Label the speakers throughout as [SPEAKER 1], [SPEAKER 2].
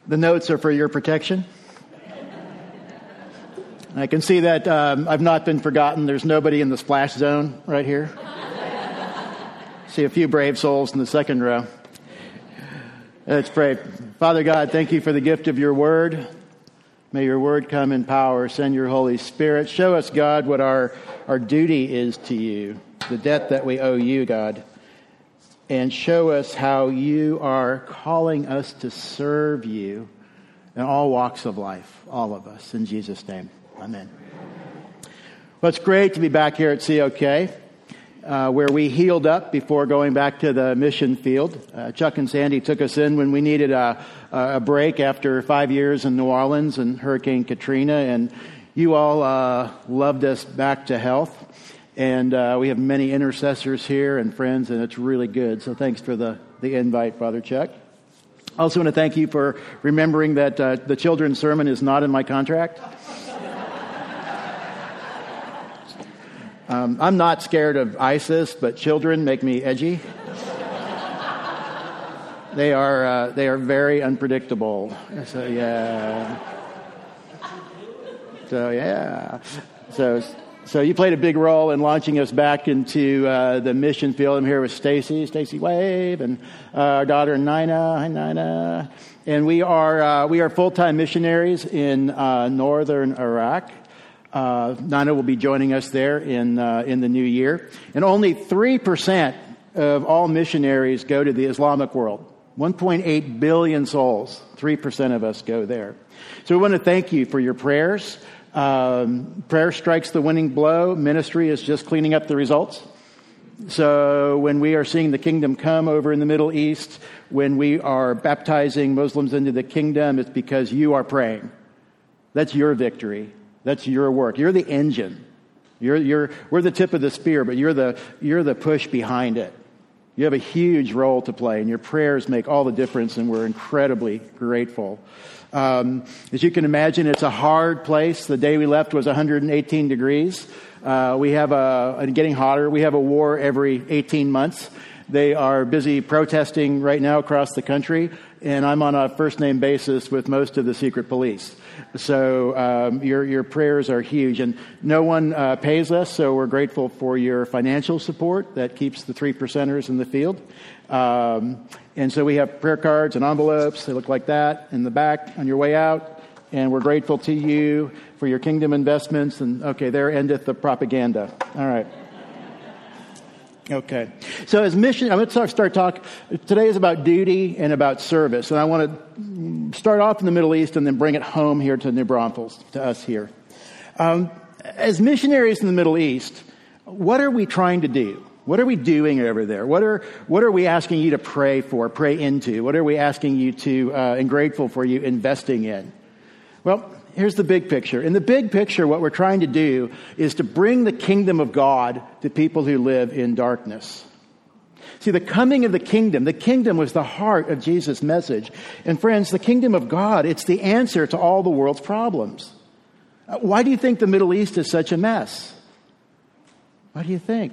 [SPEAKER 1] The notes are for your protection. I can see that I've not been forgotten. There's nobody in the splash zone right here. See a few brave souls in the second row. Let's pray. Father God, thank you for the gift of your word. May your word come in power. Send your Holy Spirit. Show us, God, what our duty is to you, the debt that we owe you, God. And show us how you are calling us to serve you in all walks of life, all of us. In Jesus' name, amen. Well, it's great to be back here at COK, where we healed up before going back to the mission field. Chuck and Sandy took us in when we needed a break after 5 years in New Orleans and Hurricane Katrina, and you all loved us back to health. And we have many intercessors here and friends, and it's really good. So thanks for the invite, Father Chuck. I also want to thank you for remembering that the children's sermon is not in my contract. I'm not scared of ISIS, but children make me edgy. They are very unpredictable. So you played a big role in launching us back into the mission field. I'm here with Stacy Wave, and our daughter Nina. Hi, Nina. And we are full-time missionaries in northern Iraq. Nina will be joining us there in the new year. And only 3% of all missionaries go to the Islamic world. 1.8 billion souls. 3% of us go there. So we want to thank you for your prayers. Prayer strikes the winning blow. Ministry is just cleaning up the results. So when we are seeing the kingdom come over in the Middle East, when we are baptizing Muslims into the kingdom, it's because you are praying. That's your victory. That's your work. You're the engine. We're the tip of the spear, but you're the push behind it. You have a huge role to play, and your prayers make all the difference, and we're incredibly grateful. As you can imagine, it's a hard place. The day we left was 118 degrees. We have getting hotter. We have a war every 18 months. They are busy protesting right now across the country, and I'm on a first-name basis with most of the secret police. So your prayers are huge, and no one pays us, so we're grateful for your financial support that keeps the 3%ers in the field. And so we have prayer cards and envelopes. They look like that in the back on your way out. And we're grateful to you for your kingdom investments. And okay, there endeth the propaganda. All right. Okay. So as mission, I'm going to start talk. Today is about duty and about service. And I want to start off in the Middle East and then bring it home here to New Braunfels, to us here. As missionaries in the Middle East, what are we trying to do? What are we doing over there? What are we asking you to pray for, pray into? What are we asking you to, and grateful for you investing in? Well, here's the big picture. In the big picture, what we're trying to do is to bring the kingdom of God to people who live in darkness. See, the coming of the kingdom was the heart of Jesus' message. And friends, the kingdom of God, it's the answer to all the world's problems. Why do you think the Middle East is such a mess? Why do you think?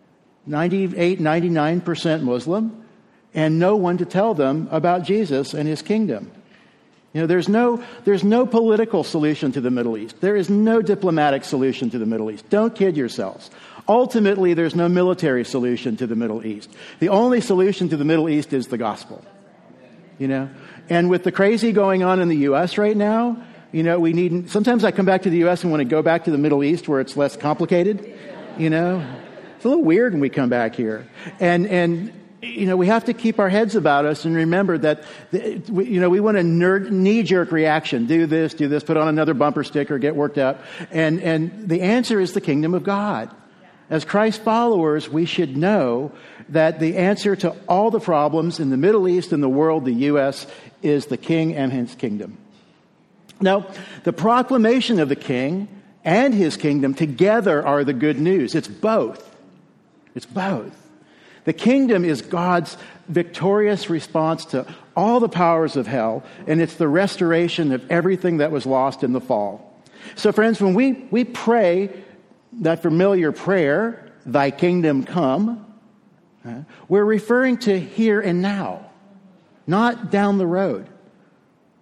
[SPEAKER 1] 98, 99% Muslim, and no one to tell them about Jesus and his kingdom. You know, there's no political solution to the Middle East. There is no diplomatic solution to the Middle East. Don't kid yourselves. Ultimately, there's no military solution to the Middle East. The only solution to the Middle East is the gospel. You know, and with the crazy going on in the U.S. right now, you know, sometimes I come back to the U.S. and want to go back to the Middle East where it's less complicated, you know. It's a little weird when we come back here. And you know, we have to keep our heads about us and remember that, we want a knee-jerk reaction. Do this, put on another bumper sticker, get worked up. And the answer is the kingdom of God. As Christ followers, we should know that the answer to all the problems in the Middle East and the world, the U.S., is the King and his kingdom. Now, the proclamation of the King and his kingdom together are the good news. It's both. It's both. The kingdom is God's victorious response to all the powers of hell, and it's the restoration of everything that was lost in the fall. So friends, when we pray that familiar prayer, thy kingdom come, we're referring to here and now, not down the road.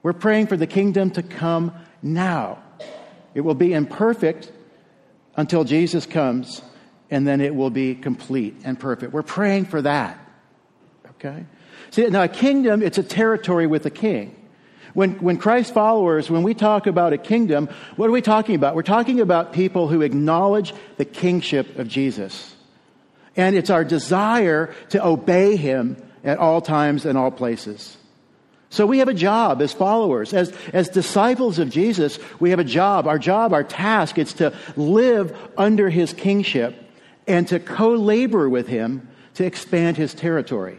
[SPEAKER 1] We're praying for the kingdom to come now. It will be imperfect until Jesus comes, and then it will be complete and perfect. We're praying for that. Okay? See, now a kingdom, it's a territory with a king. When Christ followers, when we talk about a kingdom, what are we talking about? We're talking about people who acknowledge the kingship of Jesus. And it's our desire to obey him at all times and all places. So we have a job as followers. As disciples of Jesus, we have a job. Our task, is to live under his kingship and to co-labor with him to expand his territory.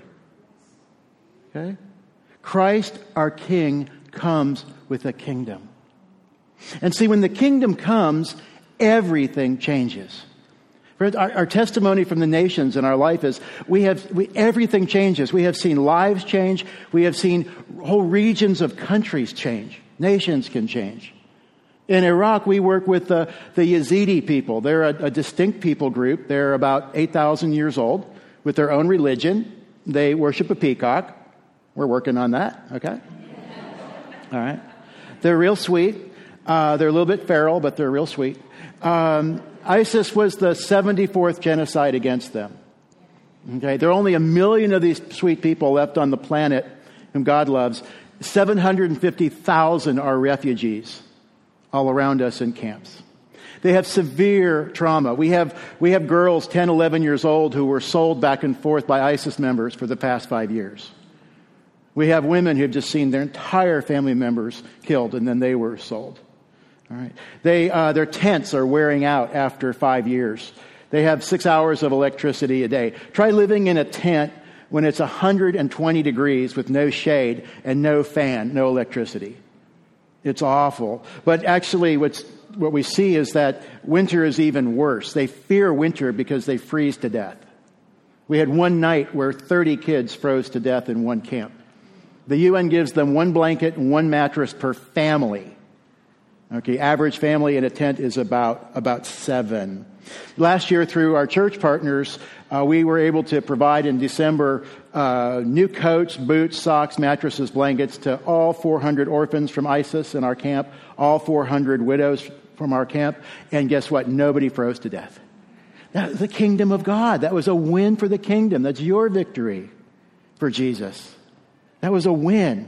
[SPEAKER 1] Okay? Christ, our King, comes with a kingdom. And see, when the kingdom comes, everything changes. Our testimony from the nations in our life is everything changes. We have seen lives change. We have seen whole regions of countries change. Nations can change. In Iraq, we work with the Yazidi people. They're a distinct people group. They're about 8,000 years old with their own religion. They worship a peacock. We're working on that, okay? All right. They're real sweet. They're a little bit feral, but they're real sweet. ISIS was the 74th genocide against them. Okay, there are only 1 million of these sweet people left on the planet whom God loves. 750,000 are refugees all around us in camps. They have severe trauma. We have girls 10, 11 years old who were sold back and forth by ISIS members for the past 5 years. We have women who have just seen their entire family members killed and then they were sold. All right. Their tents are wearing out after 5 years. They have 6 hours of electricity a day. Try living in a tent when it's 120 degrees with no shade and no fan, no electricity. It's awful. But actually what we see is that winter is even worse. They fear winter because they freeze to death. We had one night where 30 kids froze to death in one camp. The UN gives them 1 blanket and 1 mattress per family. Okay, average family in a tent is about 7. Last year, through our church partners, we were able to provide in December new coats, boots, socks, mattresses, blankets to all 400 orphans from ISIS in our camp, all 400 widows from our camp, and guess what? Nobody froze to death. That was the kingdom of God. That was a win for the kingdom. That's your victory for Jesus. That was a win.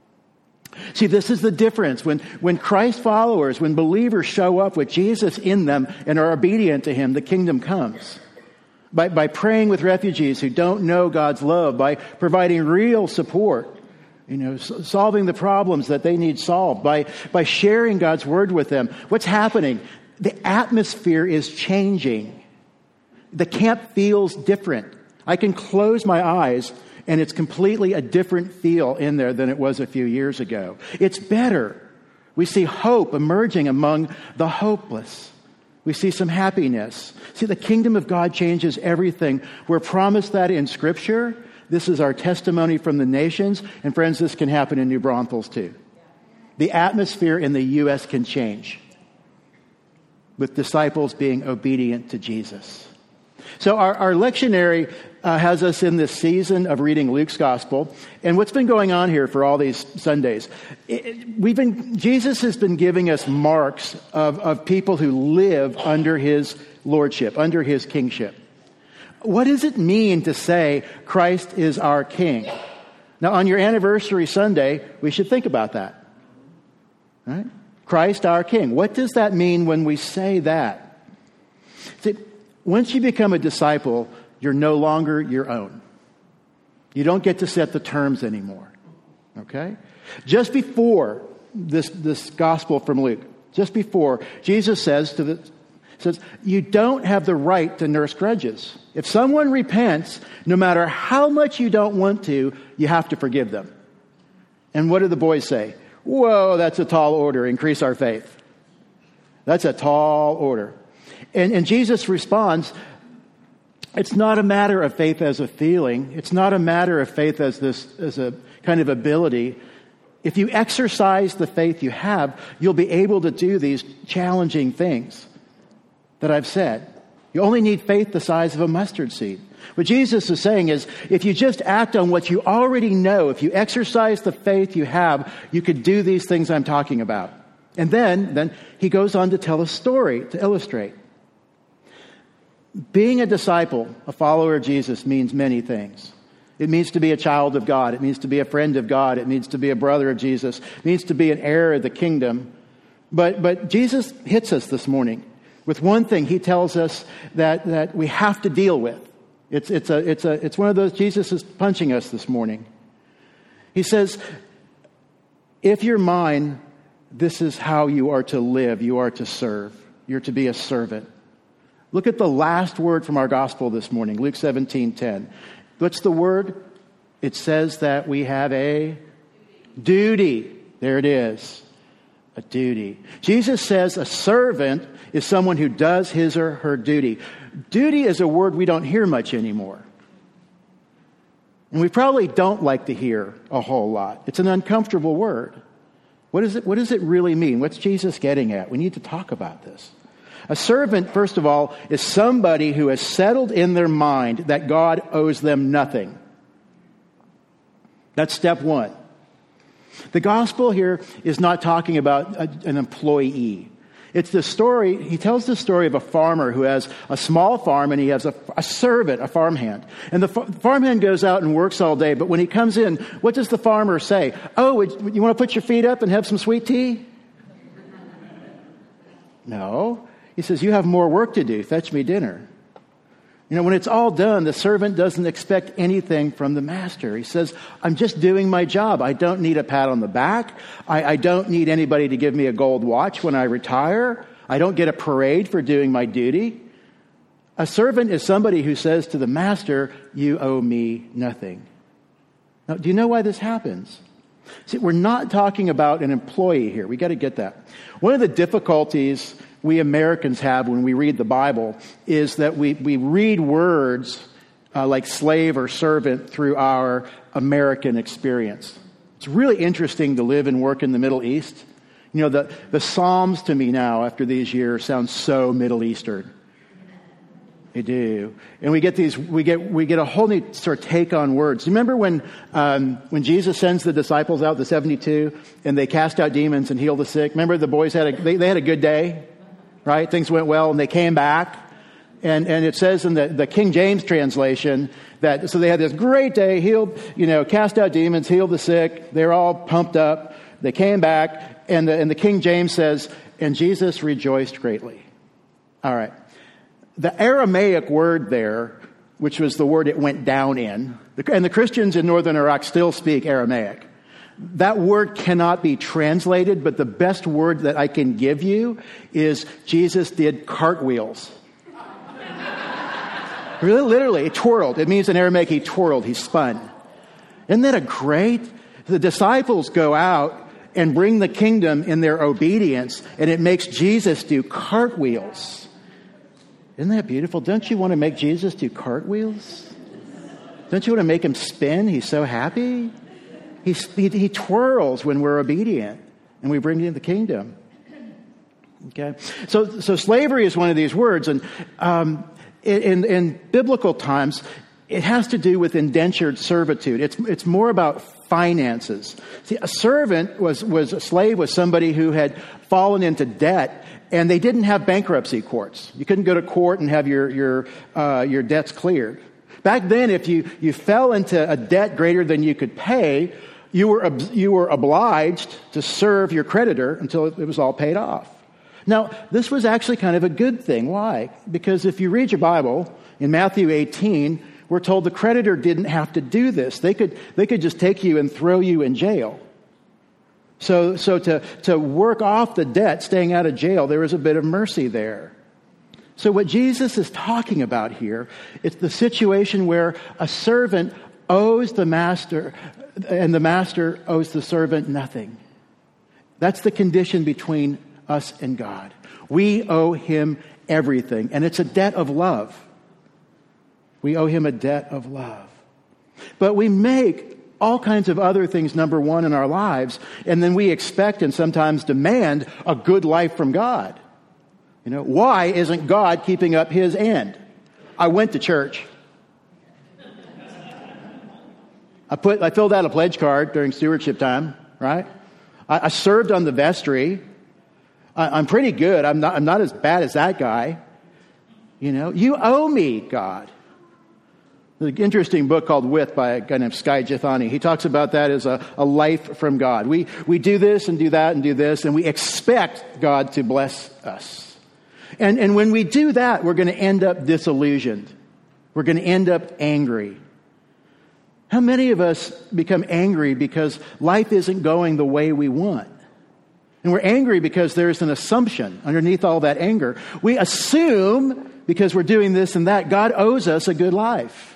[SPEAKER 1] See, this is the difference. When Christ followers, when believers show up with Jesus in them and are obedient to him, the kingdom comes. By praying with refugees who don't know God's love, by providing real support, solving the problems that they need solved, by sharing God's word with them. What's happening? The atmosphere is changing. The camp feels different. I can close my eyes and it's completely a different feel in there than it was a few years ago. It's better. We see hope emerging among the hopeless. We see some happiness. See, the kingdom of God changes everything. We're promised that in Scripture. This is our testimony from the nations. And friends, this can happen in New Braunfels too. The atmosphere in the U.S. can change with disciples being obedient to Jesus. So our lectionary has us in this season of reading Luke's gospel. And what's been going on here for all these Sundays, Jesus has been giving us marks of people who live under his lordship, under his kingship. What does it mean to say Christ is our king? Now, on your anniversary Sunday, we should think about that. Right? Christ our king. What does that mean when we say that? See, once you become a disciple, you're no longer your own. You don't get to set the terms anymore. Okay? Just before this gospel from Luke, just before, Jesus says you don't have the right to nurse grudges. If someone repents, no matter how much you don't want to, you have to forgive them. And what do the boys say? Whoa, that's a tall order. Increase our faith. That's a tall order. And Jesus responds, it's not a matter of faith as a feeling. It's not a matter of faith as a kind of ability. If you exercise the faith you have, you'll be able to do these challenging things that I've said. You only need faith the size of a mustard seed. What Jesus is saying is, if you just act on what you already know, if you exercise the faith you have, you could do these things I'm talking about. And then he goes on to tell a story to illustrate. Being a disciple, a follower of Jesus, means many things. It means to be a child of God. It means to be a friend of God. It means to be a brother of Jesus. It means to be an heir of the kingdom. But Jesus hits us this morning with one thing he tells us that we have to deal with. It's one of those, Jesus is punching us this morning. He says, if you're mine, this is how you are to live. You are to serve. You're to be a servant. Look at the last word from our gospel this morning, Luke 17:10. What's the word? It says that we have a duty. There it is. A duty. Jesus says a servant is someone who does his or her duty. Duty is a word we don't hear much anymore. And we probably don't like to hear a whole lot. It's an uncomfortable word. What does it really mean? What's Jesus getting at? We need to talk about this. A servant, first of all, is somebody who has settled in their mind that God owes them nothing. That's step one. The gospel here is not talking about an employee. It's the story, he tells the story of a farmer who has a small farm and he has a servant, a farmhand. And the farmhand goes out and works all day, but when he comes in, what does the farmer say? Oh, you want to put your feet up and have some sweet tea? No. He says, you have more work to do. Fetch me dinner. You know, when it's all done, the servant doesn't expect anything from the master. He says, I'm just doing my job. I don't need a pat on the back. I don't need anybody to give me a gold watch when I retire. I don't get a parade for doing my duty. A servant is somebody who says to the master, you owe me nothing. Now, do you know why this happens? See, we're not talking about an employee here. We got to get that. One of the difficulties we Americans have when we read the Bible is that we read words like slave or servant through our American experience. It's really interesting to live and work in the Middle East. You know, the Psalms to me now, after these years, sound so Middle Eastern. They do. And we get a whole new sort of take on words. Remember when Jesus sends the disciples out, the 72, and they cast out demons and heal the sick? Remember the boys had a good day? Right? Things went well and they came back. And it says in the King James translation that, so they had this great day, healed, cast out demons, healed the sick. They're all pumped up. They came back and the King James says, and Jesus rejoiced greatly. All right. The Aramaic word there, which was the word it went down in, and the Christians in northern Iraq still speak Aramaic. That word cannot be translated, but the best word that I can give you is Jesus did cartwheels. Really, literally, he twirled. It means in Aramaic he twirled, he spun. Isn't that a great? The disciples go out and bring the kingdom in their obedience, and it makes Jesus do cartwheels. Isn't that beautiful? Don't you want to make Jesus do cartwheels? Don't you want to make him spin? He's so happy. He twirls when we're obedient and we bring him the kingdom. Okay, so slavery is one of these words, and in biblical times, it has to do with indentured servitude. It's more about finances. See, a servant was a slave was somebody who had fallen into debt, and they didn't have bankruptcy courts. You couldn't go to court and have your debts cleared. Back then, if you fell into a debt greater than you could pay, you were obliged to serve your creditor until it was all paid off. Now, this was actually kind of a good thing. Why? Because if you read your Bible, in Matthew 18, we're told the creditor didn't have to do this. They could just take you and throw you in jail. So to work off the debt, staying out of jail, there was a bit of mercy there. So what Jesus is talking about here, it's the situation where a servant owes the master, and the master owes the servant nothing. That's the condition between us and God. We owe him everything, and it's a debt of love. We owe him a debt of love. But we make all kinds of other things number one in our lives, and then we expect and sometimes demand a good life from God. Why isn't God keeping up his end? I went to church. I filled out a pledge card during stewardship time, right? I served on the vestry. I'm pretty good. I'm not as bad as that guy. You owe me, God. There's an interesting book called With by a guy named Skye Jethani. He talks about that as a life from God. We do this and do that and do this, and we expect God to bless us. And when we do that, we're going to end up disillusioned. We're going to end up angry. How many of us become angry because life isn't going the way we want? And we're angry because there's an assumption underneath all that anger. We assume, because we're doing this and that, God owes us a good life.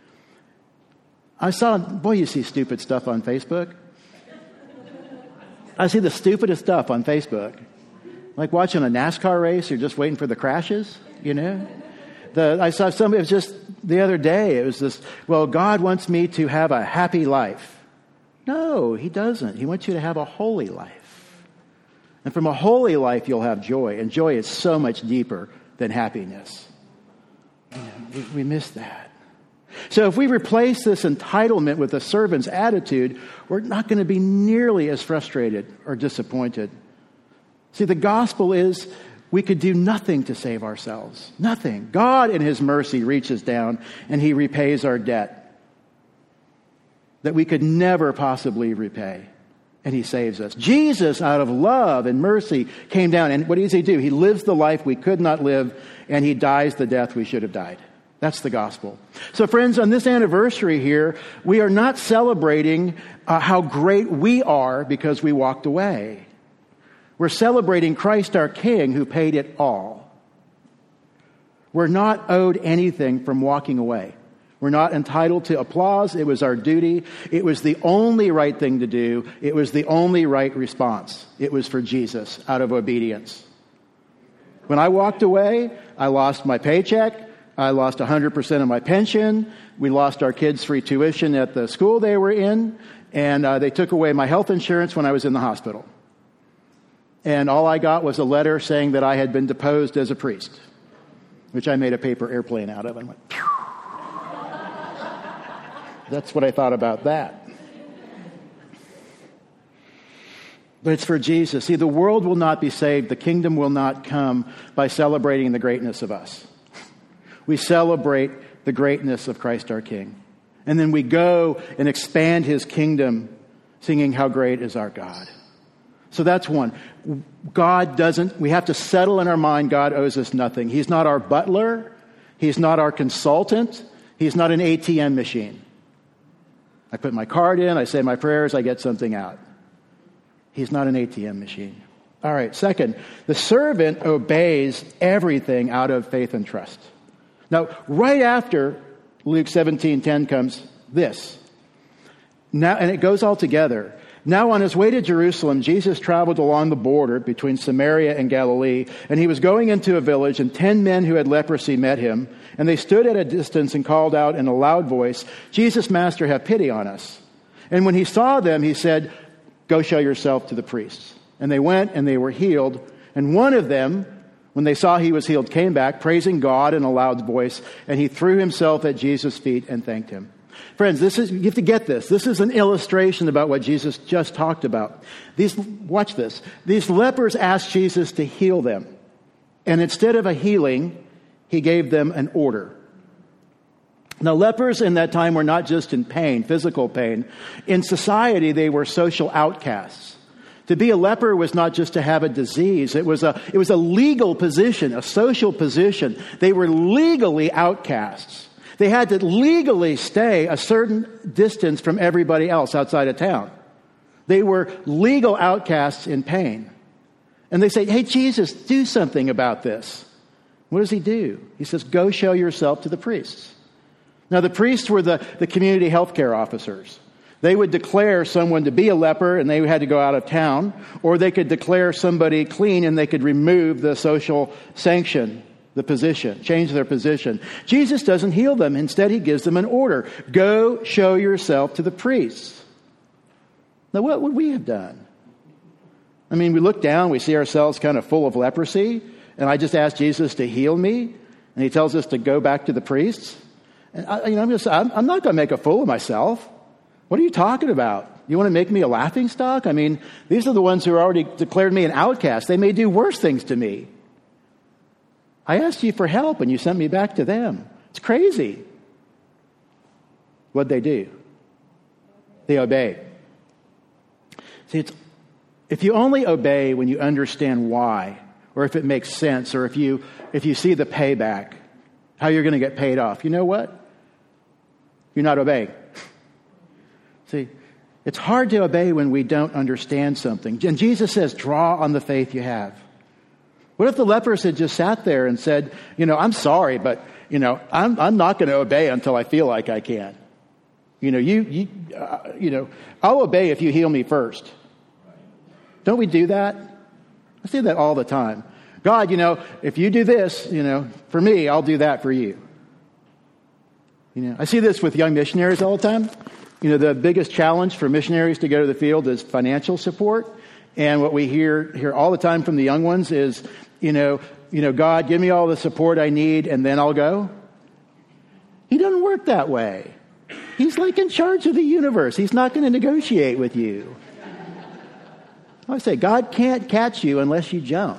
[SPEAKER 1] You see stupid stuff on Facebook. I see the stupidest stuff on Facebook. Like watching a NASCAR race, you're just waiting for the crashes, I saw somebody, it was just the other day, it was this, God wants me to have a happy life. No, he doesn't. He wants you to have a holy life. And from a holy life, you'll have joy. And joy is so much deeper than happiness. We miss that. So if we replace this entitlement with a servant's attitude, we're not going to be nearly as frustrated or disappointed. See, the gospel is we could do nothing to save ourselves. Nothing. God in his mercy reaches down and he repays our debt that we could never possibly repay. And he saves us. Jesus, out of love and mercy, came down. And what does he do? He lives the life we could not live, and he dies the death we should have died. That's the gospel. So friends, on this anniversary here, we are not celebrating how great we are because we walked away. We're celebrating Christ our King who paid it all. We're not owed anything from walking away. We're not entitled to applause. It was our duty. It was the only right thing to do. It was the only right response. It was for Jesus out of obedience. When I walked away, I lost my paycheck. I lost 100% of my pension. We lost our kids' free tuition at the school they were in. And they took away my health insurance when I was in the hospital. And all I got was a letter saying that I had been deposed as a priest, which I made a paper airplane out of and went, phew. That's what I thought about that. But it's for Jesus. See, the world will not be saved. The kingdom will not come by celebrating the greatness of us. We celebrate the greatness of Christ our King. And then we go and expand his kingdom singing how great is our God. So that's one. We have to settle in our mind God owes us nothing. He's not our butler. He's not our consultant. He's not an ATM machine. I put my card in, I say my prayers, I get something out. He's not an ATM machine. All right, second, the servant obeys everything out of faith and trust. Now, right after Luke 17:10 comes this. Now, and it goes all together. Now on his way to Jerusalem, Jesus traveled along the border between Samaria and Galilee, and he was going into a village, and 10 men who had leprosy met him, and they stood at a distance and called out in a loud voice, "Jesus, Master, have pity on us." And when he saw them, he said, "Go show yourself to the priests." And they went and they were healed. And one of them, when they saw he was healed, came back, praising God in a loud voice, and he threw himself at Jesus' feet and thanked him. Friends, you have to get this. This is an illustration about what Jesus just talked about. Watch this. These lepers asked Jesus to heal them. And instead of a healing, he gave them an order. Now, lepers in that time were not just in pain, physical pain. In society, they were social outcasts. To be a leper was not just to have a disease. It was a legal position, a social position. They were legally outcasts. They had to legally stay a certain distance from everybody else outside of town. They were legal outcasts in pain. And they say, "Hey, Jesus, do something about this." What does he do? He says, "Go show yourself to the priests." Now, the priests were the community health care officers. They would declare someone to be a leper and they had to go out of town, or they could declare somebody clean and they could remove the social sanction, the position, change their position. Jesus doesn't heal them. Instead, he gives them an order. Go show yourself to the priests. Now, what would we have done? I mean, we look down, we see ourselves kind of full of leprosy, and I just ask Jesus to heal me, and he tells us to go back to the priests, and I'm not going to make a fool of myself. What are you talking about? You want to make me a laughingstock? I mean, these are the ones who already declared me an outcast. They may do worse things to me. I asked you for help, and you sent me back to them. It's crazy. What'd they do? They obeyed. See, if you only obey when you understand why, or if it makes sense, or if you see the payback, how you're going to get paid off, you know what? You're not obeying. See, it's hard to obey when we don't understand something. And Jesus says, draw on the faith you have. What if the lepers had just sat there and said, I'm sorry, but, I'm not going to obey until I feel like I can. I'll obey if you heal me first. Don't we do that? I say that all the time. God, if you do this, for me, I'll do that for you. I see this with young missionaries all the time. The biggest challenge for missionaries to go to the field is financial support. And what we hear all the time from the young ones is, God, give me all the support I need and then I'll go. He doesn't work that way. He's like in charge of the universe. He's not going to negotiate with you. I say, God can't catch you unless you jump.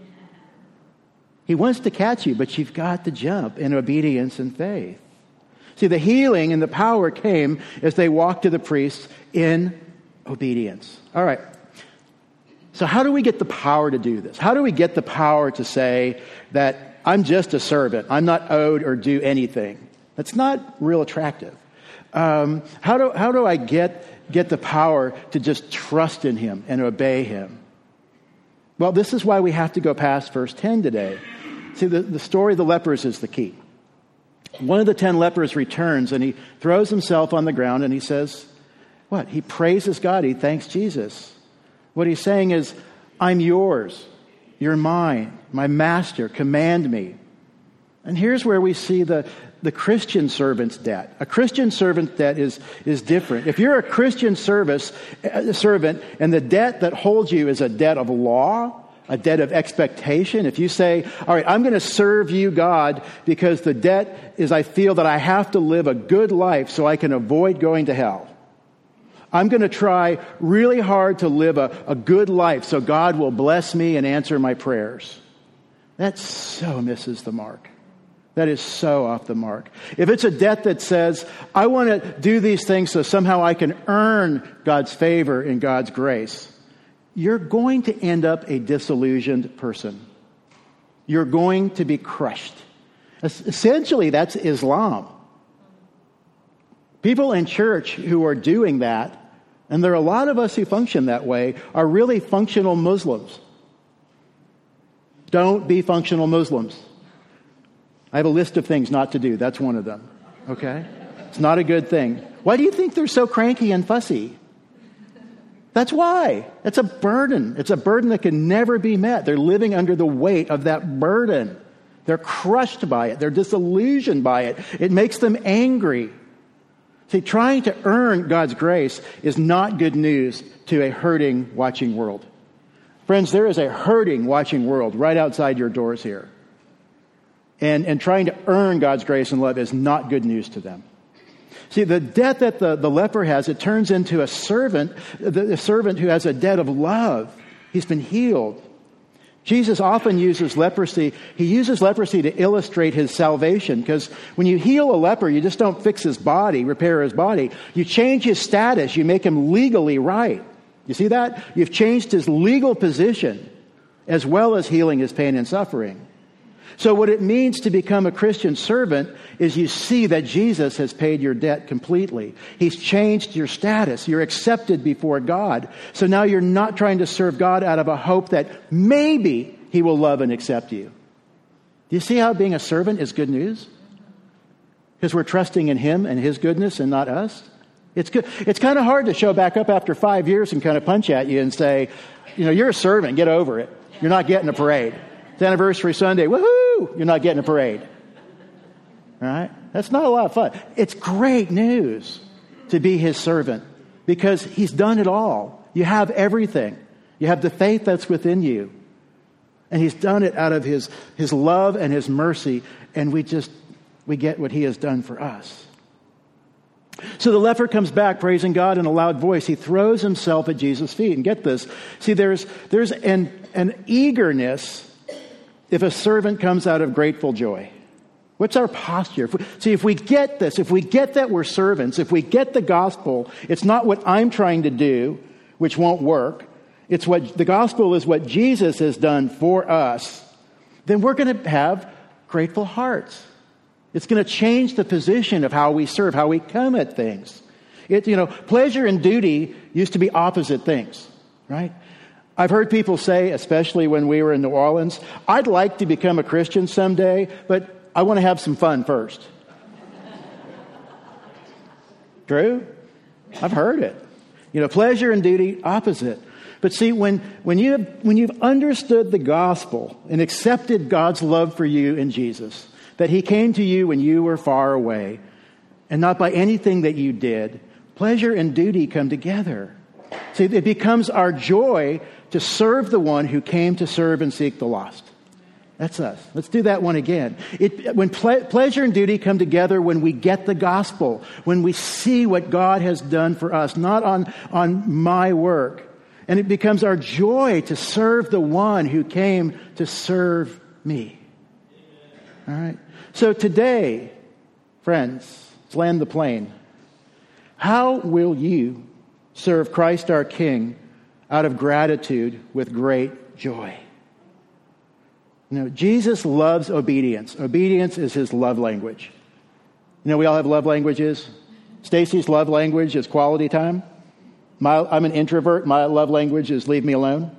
[SPEAKER 1] He wants to catch you, but you've got to jump in obedience and faith. See, the healing and the power came as they walked to the priests in obedience. All right. So how do we get the power to do this? How do we get the power to say that I'm just a servant, I'm not owed or due anything? That's not real attractive. How do I get the power to just trust in him and obey him? Well, this is why we have to go past verse 10 today. See, the story of the lepers is the key. One of the 10 lepers returns and he throws himself on the ground and he says, what? He praises God. He thanks Jesus. What he's saying is, I'm yours. You're mine. My master. Command me. And here's where we see the Christian servant's debt. A Christian servant's debt is different. If you're a Christian servant and the debt that holds you is a debt of law, a debt of expectation, if you say, all right, I'm going to serve you, God, because the debt is I feel that I have to live a good life so I can avoid going to hell. I'm going to try really hard to live a good life so God will bless me and answer my prayers. That so misses the mark. That is so off the mark. If it's a debt that says, I want to do these things so somehow I can earn God's favor and God's grace, you're going to end up a disillusioned person. You're going to be crushed. Essentially, that's Islam. People in church who are doing that, and there are a lot of us who function that way, are really functional Muslims. Don't be functional Muslims. I have a list of things not to do. That's one of them. Okay? It's not a good thing. Why do you think they're so cranky and fussy? That's why. It's a burden. It's a burden that can never be met. They're living under the weight of that burden. They're crushed by it. They're disillusioned by it. It makes them angry. See, trying to earn God's grace is not good news to a hurting, watching world. Friends, there is a hurting, watching world right outside your doors here. And trying to earn God's grace and love is not good news to them. See, the debt that the leper has, it turns into a servant, the servant who has a debt of love. He's been healed. Jesus often uses leprosy. He uses leprosy to illustrate his salvation, because when you heal a leper, you just don't fix his body, repair his body. You change his status. You make him legally right. You see that? You've changed his legal position as well as healing his pain and suffering. So what it means to become a Christian servant is you see that Jesus has paid your debt completely. He's changed your status. You're accepted before God. So now you're not trying to serve God out of a hope that maybe he will love and accept you. Do you see how being a servant is good news? Because we're trusting in him and his goodness and not us. It's good. It's kind of hard to show back up after 5 years and kind of punch at you and say, you're a servant. Get over it. You're not getting a parade. It's anniversary Sunday. Woohoo! You're not getting a parade. All right? That's not a lot of fun. It's great news to be his servant because he's done it all. You have everything. You have the faith that's within you. And he's done it out of his love and his mercy. And we get what he has done for us. So the leper comes back praising God in a loud voice. He throws himself at Jesus' feet. And get this. See, there's an eagerness if a servant comes out of grateful joy. What's our posture? If we get this, if we get that we're servants, if we get the gospel, it's not what I'm trying to do, which won't work. It's what the gospel is what Jesus has done for us. Then we're going to have grateful hearts. It's going to change the position of how we serve, how we come at things. Pleasure and duty used to be opposite things, right? I've heard people say, especially when we were in New Orleans, I'd like to become a Christian someday, but I want to have some fun first. True? I've heard it. Pleasure and duty, opposite. But see, when you've understood the gospel and accepted God's love for you in Jesus, that he came to you when you were far away, and not by anything that you did, pleasure and duty come together. See, it becomes our joy to serve the one who came to serve and seek the lost. That's us. Let's do that one again. When pleasure and duty come together, when we get the gospel, when we see what God has done for us, not on my work, and it becomes our joy to serve the one who came to serve me. All right. So today, friends, let's land the plane. How will you serve Christ our King out of gratitude with great joy? Jesus loves obedience. Obedience is his love language. We all have love languages. Stacy's love language is quality time. I'm an introvert. My love language is leave me alone.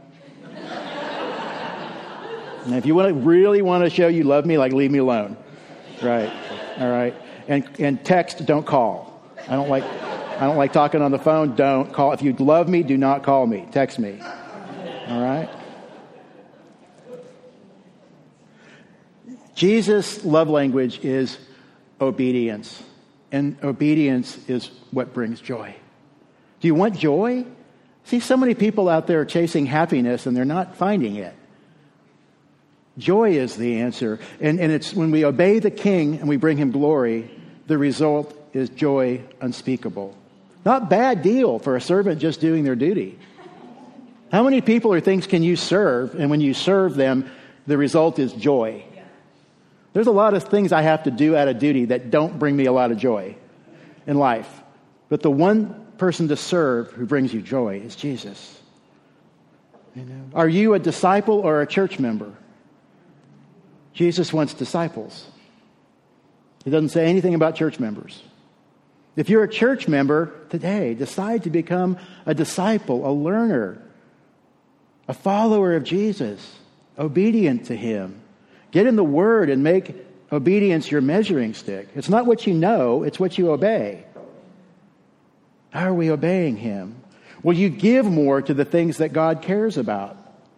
[SPEAKER 1] And if you really want to show you love me, leave me alone. Right. All right. And text, don't call. I don't like talking on the phone. Don't call. If you love me, do not call me. Text me. All right. Jesus' love language is obedience. And obedience is what brings joy. Do you want joy? See, so many people out there are chasing happiness and they're not finding it. Joy is the answer. And it's when we obey the King and we bring him glory, the result is joy unspeakable. Not bad deal for a servant just doing their duty. How many people or things can you serve? And when you serve them, the result is joy. There's a lot of things I have to do out of duty that don't bring me a lot of joy in life. But the one person to serve who brings you joy is Jesus. Are you a disciple or a church member? Jesus wants disciples. He doesn't say anything about church members. If you're a church member today, decide to become a disciple, a learner, a follower of Jesus, obedient to him. Get in the Word and make obedience your measuring stick. It's not what you know, it's what you obey. How are we obeying him? Will you give more to the things that God cares about?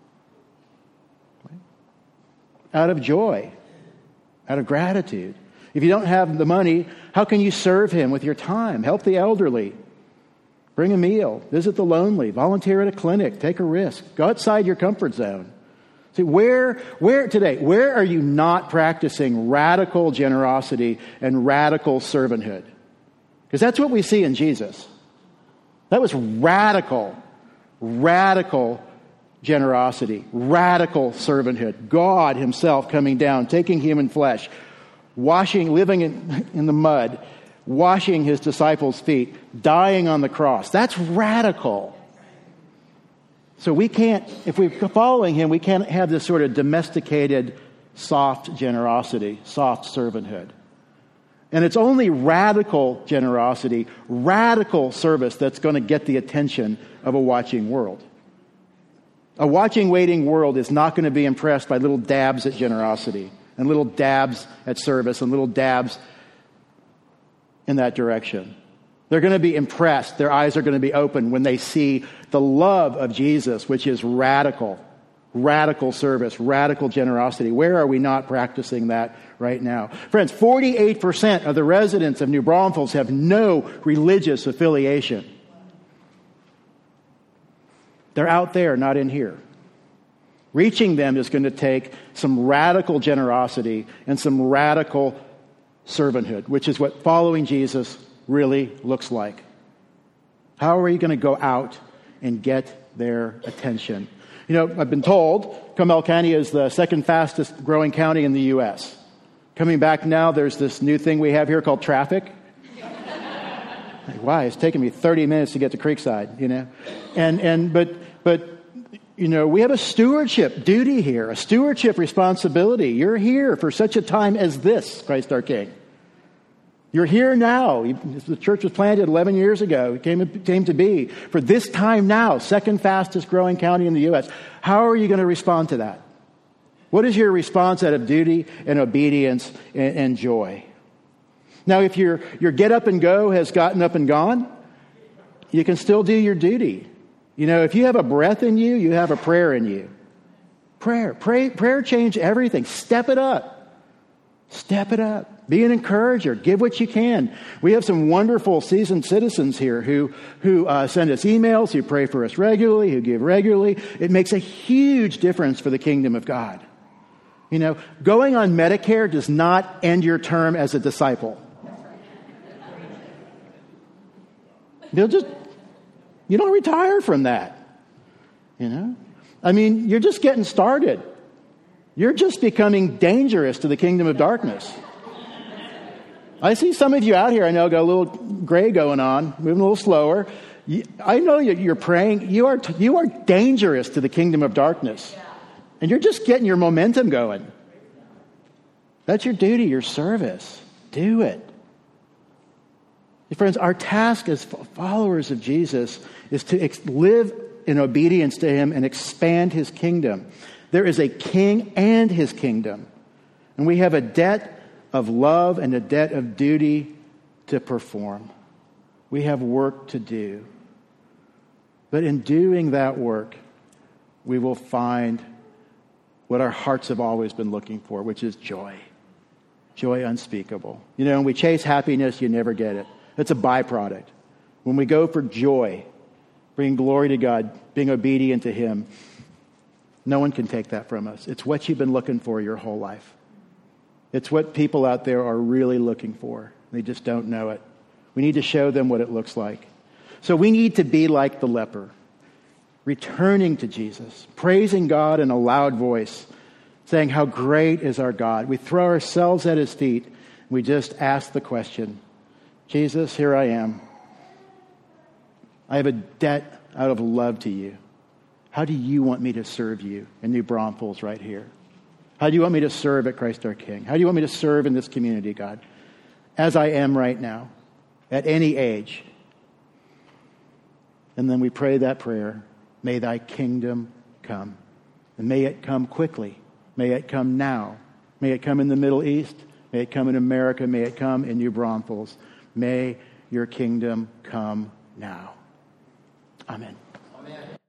[SPEAKER 1] Out of joy, out of gratitude. If you don't have the money, how can you serve him with your time? Help the elderly. Bring a meal. Visit the lonely. Volunteer at a clinic. Take a risk. Go outside your comfort zone. See, where are you not practicing radical generosity and radical servanthood? Because that's what we see in Jesus. That was radical generosity, radical servanthood. God himself coming down, taking human flesh, living in the mud, washing his disciples' feet, dying on the cross. That's radical. So we can't, if we're following him, we can't have this sort of domesticated, soft generosity, soft servanthood. And it's only radical generosity, radical service that's going to get the attention of a watching world. A watching, waiting world is not going to be impressed by little dabs at generosity and little dabs at service and little dabs in that direction. They're going to be impressed. Their eyes are going to be open when they see the love of Jesus, which is radical service, radical generosity. Where are we not practicing that right now? Friends, 48% of the residents of New Braunfels have no religious affiliation. They're out there, not in here. Reaching them is going to take some radical generosity and some radical servanthood, which is what following Jesus really looks like. How are you going to go out and get their attention? You know, I've been told Comal County is the second fastest growing county in the U.S. Coming back now, there's this new thing we have here called traffic. Like, why? It's taken me 30 minutes to get to Creekside, you know. But you know, we have a stewardship duty here, a stewardship responsibility. You're here for such a time as this, Christ our King. You're here now. The church was planted 11 years ago. It came to be for this time now, second fastest growing county in the U.S. How are you going to respond to that? What is your response out of duty and obedience and joy? Now, if your get up and go has gotten up and gone, you can still do your duty. You know, if you have a breath in you, you have a prayer in you. Prayer change everything. Step it up. Step it up. Be an encourager. Give what you can. We have some wonderful seasoned citizens here who send us emails, who pray for us regularly, who give regularly. It makes a huge difference for the kingdom of God. You know, going on Medicare does not end your term as a disciple. You don't retire from that. You know? I mean, you're just getting started. You're just becoming dangerous to the kingdom of darkness. I see some of you out here, I know, got a little gray going on, moving a little slower. I know you're praying. You are dangerous to the kingdom of darkness. And you're just getting your momentum going. That's your duty, your service. Do it. Friends, our task as followers of Jesus is to live in obedience to him and expand his kingdom. There is a king and his kingdom. And we have a debt of love and a debt of duty to perform. We have work to do. But in doing that work, we will find what our hearts have always been looking for, which is joy. Joy unspeakable. You know, when we chase happiness, you never get it. It's a byproduct. When we go for joy, bringing glory to God, being obedient to him, no one can take that from us. It's what you've been looking for your whole life. It's what people out there are really looking for. They just don't know it. We need to show them what it looks like. So we need to be like the leper, returning to Jesus, praising God in a loud voice, saying how great is our God. We throw ourselves at his feet. And we just ask the question, Jesus, here I am. I have a debt out of love to you. How do you want me to serve you in New Braunfels right here? How do you want me to serve at Christ our King? How do you want me to serve in this community, God? As I am right now, at any age. And then we pray that prayer, may thy kingdom come. And may it come quickly. May it come now. May it come in the Middle East. May it come in America. May it come in New Braunfels. May your kingdom come now. Amen. Amen.